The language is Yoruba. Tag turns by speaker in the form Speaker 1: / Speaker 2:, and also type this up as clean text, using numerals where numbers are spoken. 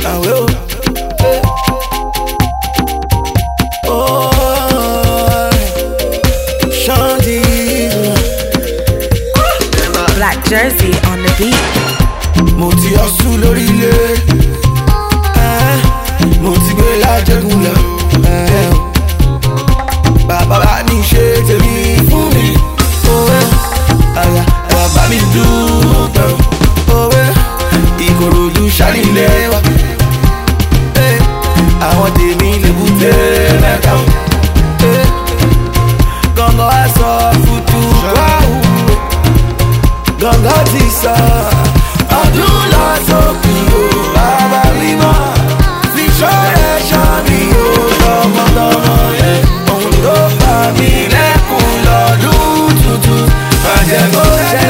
Speaker 1: I will. Oh, Shandy.
Speaker 2: Black Jersey on the beat.
Speaker 1: Mo ti hustle lórí ilé, mo ti gbé lájẹ̀gùn lọ. Bàbá bá ní ṣe tèmi fún mi. Bàbá mi dúpẹ́ Ìkòròdú ṣàlìlé wa. Àwọn tèmi lè bùté mẹ́ta o. Gàngán á sọ fùtù wáhù. Gàngán ti sọ ọdún lọ sókè o. Bàbá mi mọ̀ fi ṣọ́rẹ́ ṣọ́ mi o. Tọmọtọmọ òun ló fà mí lẹ́kùn lọ́dún tuntun. Àjẹkó jẹ́.